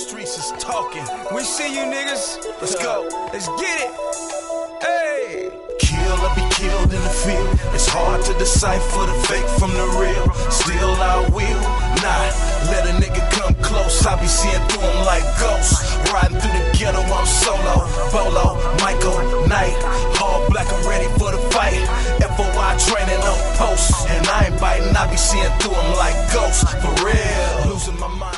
streets is talking. We see you niggas. Let's go. Let's get it. Hey. Kill or be killed in the field. It's hard to decipher the fake from the real. Still I will not let a nigga come close. I be seeing through him like ghosts. Riding through the ghetto, I'm solo. Bolo, Michael, Knight. All black, I'm ready for the fight. FOI training on post. And I ain't biting, I be seeing through him like ghosts. For real. Losing my mind.